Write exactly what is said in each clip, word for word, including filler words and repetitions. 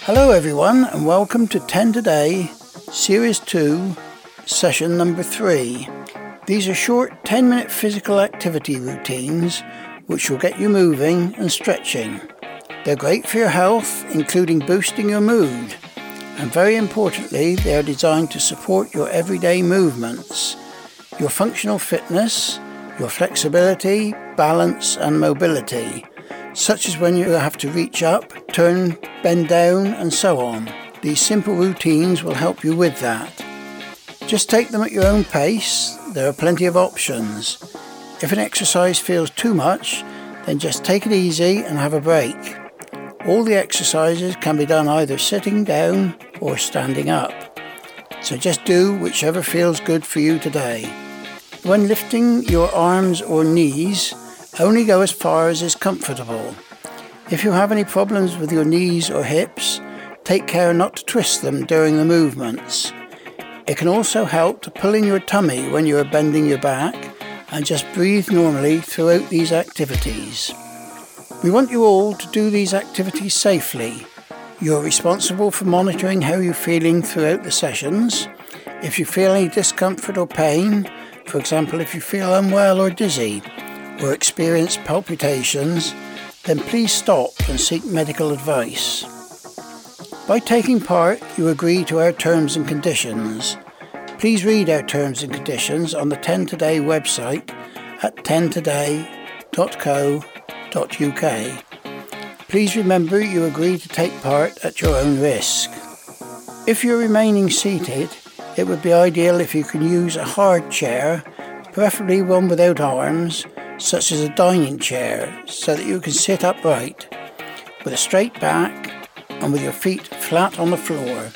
Hello everyone and welcome to ten Today, Series two, Session number three. These are short ten minute physical activity routines which will get you moving and stretching. They're great for your health, including boosting your mood. And very importantly, they are designed to support your everyday movements, your functional fitness, your flexibility, balance and mobility, such as when you have to reach up, turn, bend down and so on. These simple routines will help you with that. Just take them at your own pace. There are plenty of options. If an exercise feels too much, then just take it easy and have a break. All the exercises can be done either sitting down or standing up. So just do whichever feels good for you today. When lifting your arms or knees, only go as far as is comfortable. If you have any problems with your knees or hips, take care not to twist them during the movements. It can also help to pull in your tummy when you are bending your back and just breathe normally throughout these activities. We want you all to do these activities safely. You're responsible for monitoring how you're feeling throughout the sessions. If you feel any discomfort or pain, for example if you feel unwell or dizzy, or experience palpitations, then please stop and seek medical advice. By taking part, you agree to our terms and conditions. Please read our terms and conditions on the ten Today website at ten today dot co dot uk. Please remember you agree to take part at your own risk. If you're remaining seated, it would be ideal if you can use a hard chair, preferably one without arms, such as a dining chair, so that you can sit upright, with a straight back and with your feet flat on the floor.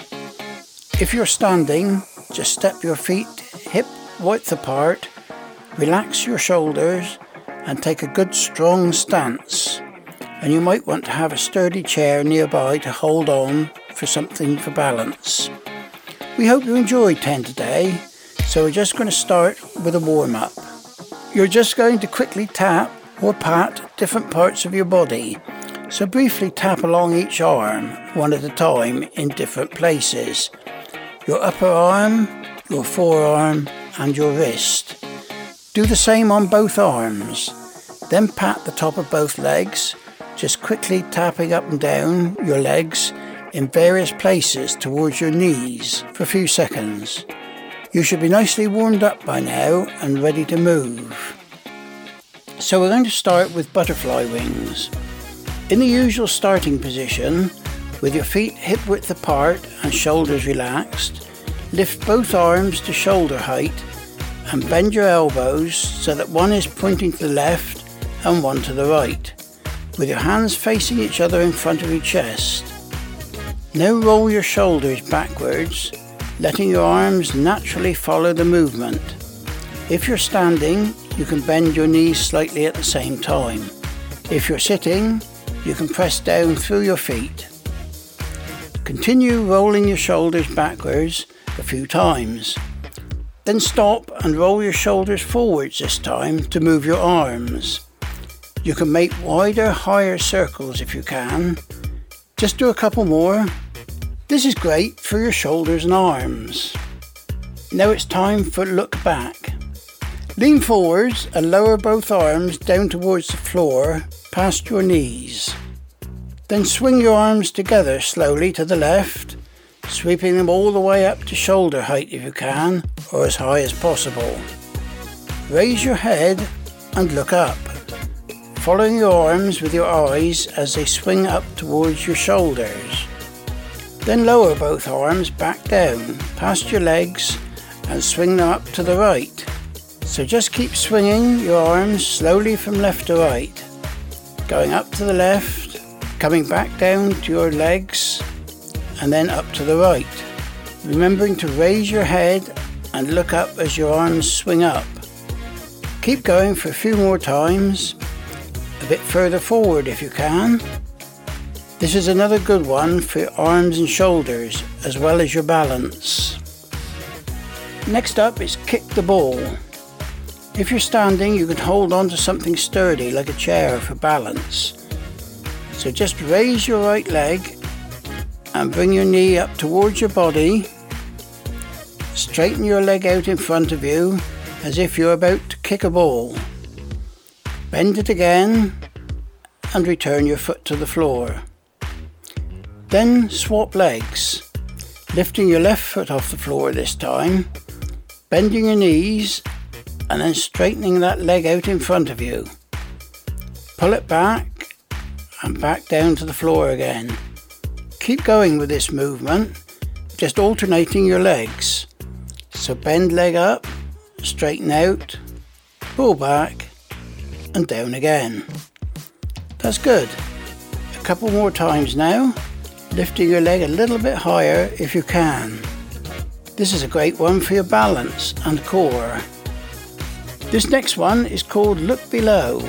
If you're standing, just step your feet hip width apart, relax your shoulders and take a good strong stance. And you might want to have a sturdy chair nearby to hold on for something for balance. We hope you enjoyed ten Today, so we're just going to start with a warm-up. You're just going to quickly tap or pat different parts of your body. So briefly tap along each arm, one at a time, in different places. Your upper arm, your forearm and your wrist. Do the same on both arms. Then pat the top of both legs, just quickly tapping up and down your legs in various places towards your knees for a few seconds. You should be nicely warmed up by now and ready to move. So we're going to start with butterfly wings. In the usual starting position, with your feet hip width apart and shoulders relaxed, lift both arms to shoulder height and bend your elbows so that one is pointing to the left and one to the right, with your hands facing each other in front of your chest. Now roll your shoulders backwards, letting your arms naturally follow the movement. If you're standing, you can bend your knees slightly at the same time. If you're sitting, you can press down through your feet. Continue rolling your shoulders backwards a few times. Then stop and roll your shoulders forwards this time to move your arms. You can make wider, higher circles if you can. Just do a couple more. This is great for your shoulders and arms. Now it's time for look back. Lean forwards and lower both arms down towards the floor, past your knees. Then swing your arms together slowly to the left, sweeping them all the way up to shoulder height if you can, or as high as possible. Raise your head and look up, following your arms with your eyes as they swing up towards your shoulders. Then lower both arms back down, past your legs, and swing them up to the right. So just keep swinging your arms slowly from left to right, going up to the left, coming back down to your legs, and then up to the right. Remembering to raise your head and look up as your arms swing up. Keep going for a few more times, a bit further forward if you can. This is another good one for your arms and shoulders, as well as your balance. Next up is kick the ball. If you're standing, you can hold on to something sturdy like a chair for balance. So just raise your right leg and bring your knee up towards your body. Straighten your leg out in front of you as if you're about to kick a ball. Bend it again and return your foot to the floor. Then swap legs, lifting your left foot off the floor this time, bending your knees and then straightening that leg out in front of you. Pull it back and back down to the floor again. Keep going with this movement, just alternating your legs. So bend leg up, straighten out, pull back and down again. That's good. A couple more times now, lifting your leg a little bit higher if you can. This is a great one for your balance and core. This next one is called Look Below.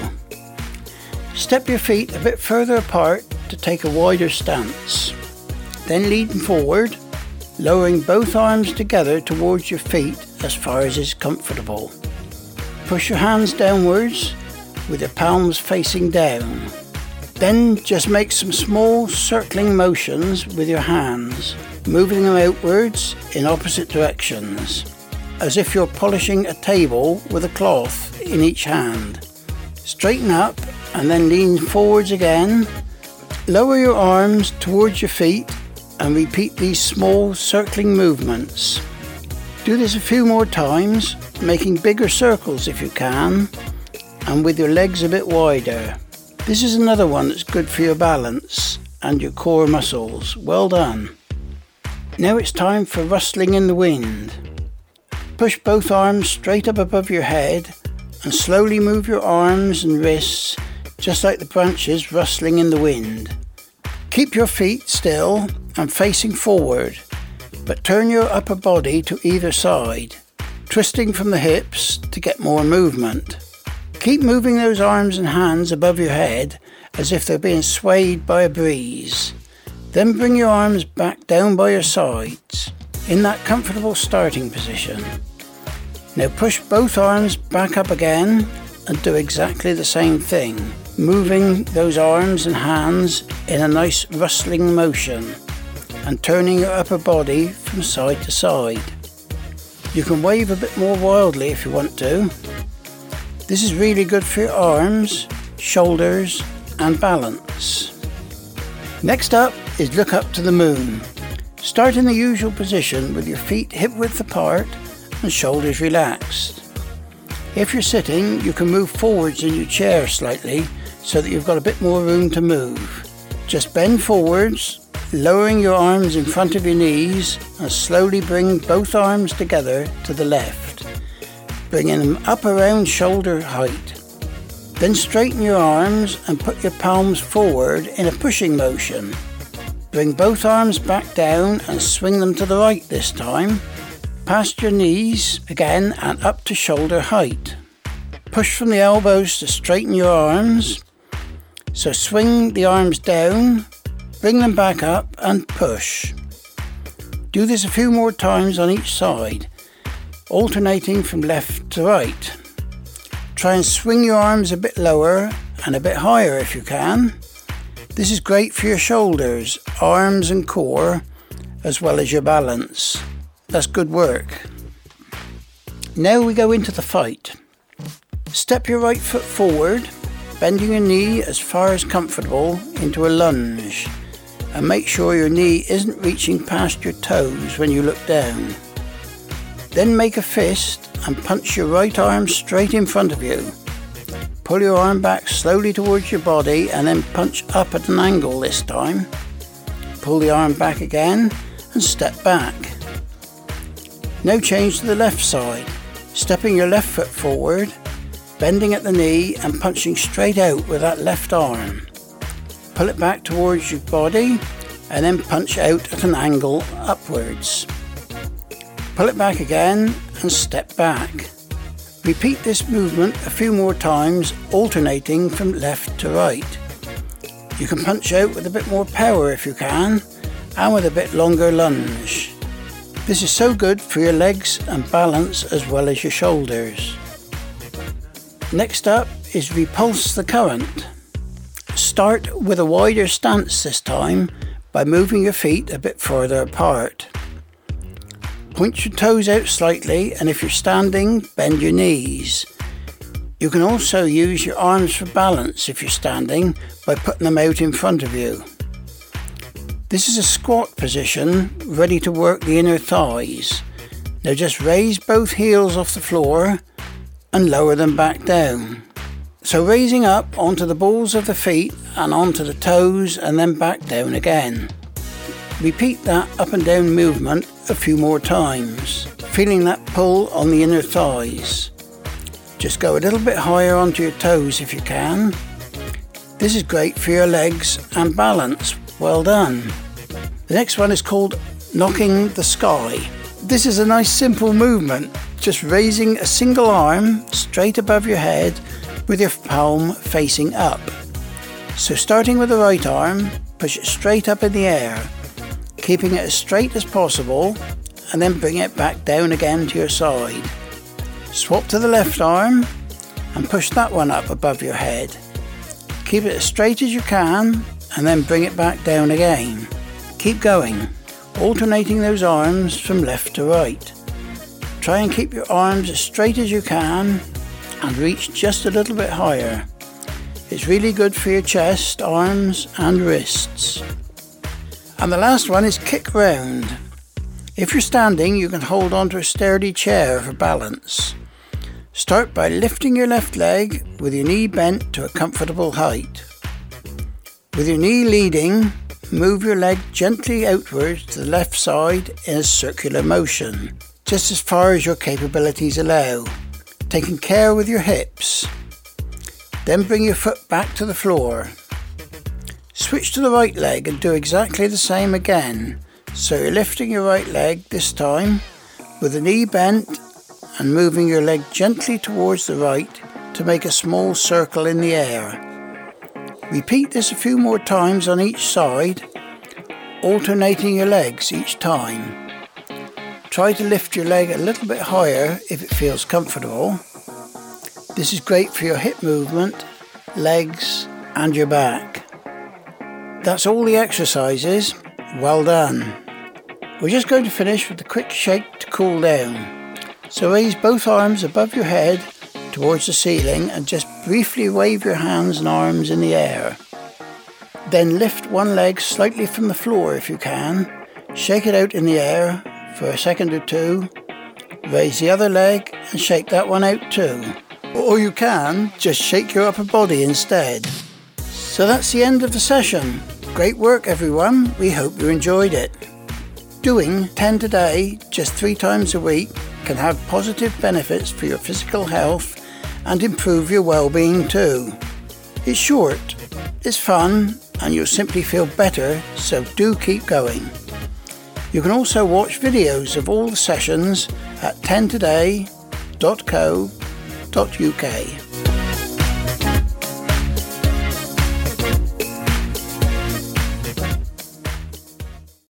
Step your feet a bit further apart to take a wider stance. Then lean forward, lowering both arms together towards your feet as far as is comfortable. Push your hands downwards with your palms facing down. Then just make some small circling motions with your hands, moving them outwards in opposite directions, as if you're polishing a table with a cloth in each hand. Straighten up and then lean forwards again. Lower your arms towards your feet and repeat these small circling movements. Do this a few more times, making bigger circles if you can, and with your legs a bit wider. This is another one that's good for your balance and your core muscles. Well done. Now it's time for rustling in the wind. Push both arms straight up above your head and slowly move your arms and wrists just like the branches rustling in the wind. Keep your feet still and facing forward, but turn your upper body to either side, twisting from the hips to get more movement. Keep moving those arms and hands above your head as if they're being swayed by a breeze. Then bring your arms back down by your sides in that comfortable starting position. Now push both arms back up again and do exactly the same thing, moving those arms and hands in a nice rustling motion and turning your upper body from side to side. You can wave a bit more wildly if you want to. This is really good for your arms, shoulders and balance. Next up is Look Up to the Moon. Start in the usual position with your feet hip width apart and shoulders relaxed. If you're sitting, you can move forwards in your chair slightly so that you've got a bit more room to move. Just bend forwards, lowering your arms in front of your knees and slowly bring both arms together to the left, bringing them up around shoulder height. Then straighten your arms and put your palms forward in a pushing motion. Bring both arms back down and swing them to the right this time, past your knees again and up to shoulder height. Push from the elbows to straighten your arms. So swing the arms down, bring them back up and push. Do this a few more times on each side, alternating from left to right. Try and swing your arms a bit lower and a bit higher if you can. This is great for your shoulders, arms and core, as well as your balance. That's good work. Now we go into the fight. Step your right foot forward, bending your knee as far as comfortable into a lunge, and make sure your knee isn't reaching past your toes when you look down. Then make a fist and punch your right arm straight in front of you. Pull your arm back slowly towards your body and then punch up at an angle this time. Pull the arm back again and step back. Now change to the left side, stepping your left foot forward, bending at the knee and punching straight out with that left arm. Pull it back towards your body and then punch out at an angle upwards. Pull it back again and step back. Repeat this movement a few more times, alternating from left to right. You can punch out with a bit more power if you can, and with a bit longer lunge. This is so good for your legs and balance as well as your shoulders. Next up is Repulse the Current. Start with a wider stance this time, by moving your feet a bit further apart. Point your toes out slightly, and if you're standing, bend your knees. You can also use your arms for balance if you're standing by putting them out in front of you. This is a squat position, ready to work the inner thighs. Now just raise both heels off the floor and lower them back down. So raising up onto the balls of the feet and onto the toes and then back down again. Repeat that up and down movement a few more times, feeling that pull on the inner thighs. Just go a little bit higher onto your toes if you can. This is great for your legs and balance. Well done. The next one is called knocking the sky. This is a nice simple movement, just raising a single arm straight above your head with your palm facing up. So starting with the right arm, push it straight up in the air, keeping it as straight as possible, and then bring it back down again to your side. Swap to the left arm and push that one up above your head. Keep it as straight as you can and then bring it back down again. Keep going, alternating those arms from left to right. Try and keep your arms as straight as you can and reach just a little bit higher. It's really good for your chest, arms and wrists. And the last one is kick round. If you're standing, you can hold onto a sturdy chair for balance. Start by lifting your left leg with your knee bent to a comfortable height. With your knee leading, move your leg gently outwards to the left side in a circular motion, just as far as your capabilities allow, taking care with your hips. Then bring your foot back to the floor. Switch to the right leg and do exactly the same again. So you're lifting your right leg this time with the knee bent and moving your leg gently towards the right to make a small circle in the air. Repeat this a few more times on each side, alternating your legs each time. Try to lift your leg a little bit higher if it feels comfortable. This is great for your hip movement, legs and your back. That's all the exercises. Well done. We're just going to finish with a quick shake to cool down. So raise both arms above your head towards the ceiling and just briefly wave your hands and arms in the air. Then lift one leg slightly from the floor if you can. Shake it out in the air for a second or two. Raise the other leg and shake that one out too. Or you can just shake your upper body instead. So that's the end of the session. Great work everyone, we hope you enjoyed it. Doing ten a day, just three times a week, can have positive benefits for your physical health and improve your well-being too. It's short, it's fun, and you'll simply feel better, so do keep going. You can also watch videos of all the sessions at ten today dot co dot uk.